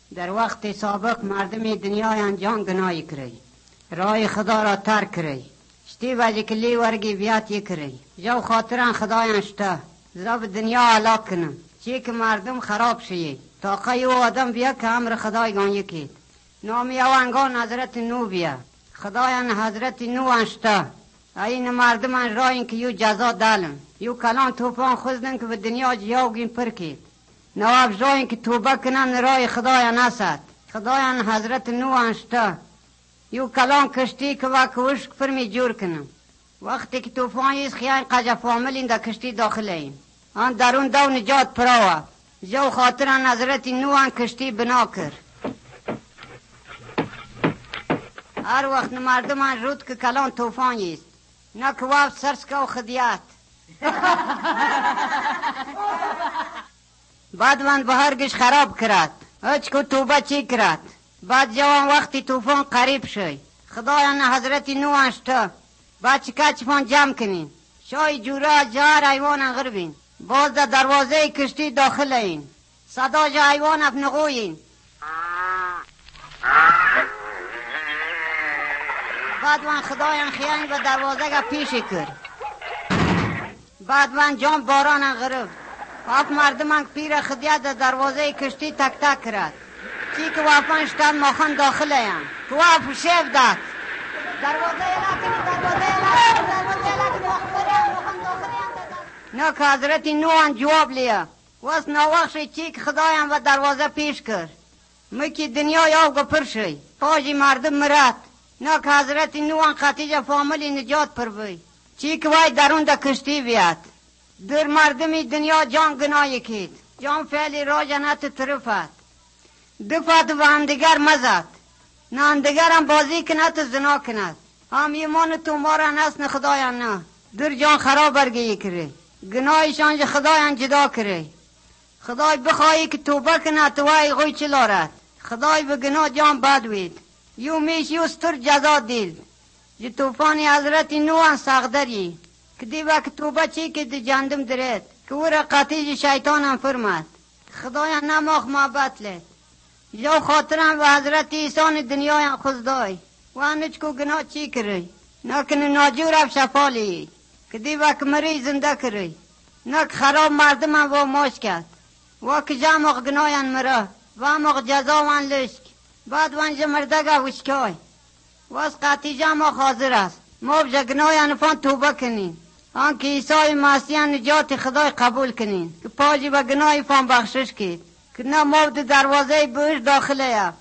در وقت سابق مردم دنیا انجام گناهی کری، رای خدا را ترک کری، شتی وجه کلی ورگی بیات یکری، جو خاطران خدایان شته زا به دنیا علاق کنم چی که مردم خراب شیه تا قیو آدم بیا که امر خدایگان یکید نامی او انگان حضرت نو بیا خدایان حضرت نو انشته این مردمان راین که یو جزا دالم یو کلان توفان خوزدن که به دنیا جیاوگین پرکید نواب جاین که توبه کنن رای خدایان اسد خدایان حضرت نو انشته یو کلان کشتی که وکوشک فرمی جور کنم وقتی که توفان یز خیان قجا فاملین در کشتی داخله ایم آن درون دو نجات پراوه جو خاطران حضرت نو آن کشتی بنا کر هر وقت مردمان رود که کلان توفان یست نه که وقت سرسکه و خدیات بعد من بهرگش خراب کرد اچ که توبه چی کرد بعد جوان وقتی توفان قریب شد خدایان حضرت نو انشته بعد چکچفان جمع کنین شای جورا جهر حیوان غربین باز در دروازه کشتی داخل این صدا جا حیوان افنقوین بعد من خدایان خیانی به دروازه گا پیشی کرد بعد من جام باران غرب اف مردمان پیر خدیت در دروازه کشتی تک تک کرد چی که وافان شتن ماخان داخل این که واف شیف داد دروازه نه که حضرت نوان جواب لیا وست نوخشی چی که خدایم و دروازه پیش کرد مکی دنیا یاو گپر شی پاجی مردم مرد نه که حضرت نوان خطیجه فاملی نجات پر بی چی که وای درون دا کشتی بیاد در مردمی دنیا جان گناهی کید جان فعلی را جنت طرفت دفت و همدیگر مزد نه همدیگر هم بازی کند زنا کند هم ایمان تو مارا نسن خدایان نه در جان خراب برگی کری گناهشان جا خدایان جدا کری خدای بخواهی که توبه کند توای غوی چلارد خدای به گناه جان بد وید یو میش یو ستر جزا دیل جا توفانی حضرت نوان ساغدری که دی وقت توبه چی که دی جندم درد که او را قطیج شیطان هم فرمد خدایان نماخ محبت لید جو خاطرم و حضرت ایسان دنیای خزدای و انچکو گناه چی کری نکنه ناجور اف شفالی که دی وقت مری زنده کری نک خراب مردم هم و ماش کرد و که جمع گناهان مره و مغ جزا وان لشک بعد وانجا مردگا وشکای و از قطی جمع حاضر است ما بجا گناهان فان توبه کنین آنکه عیسی مسیح نجات خدای قبول کنین که پاجی با گناه فان بخشش کید که نه ما در دروازه بوش داخله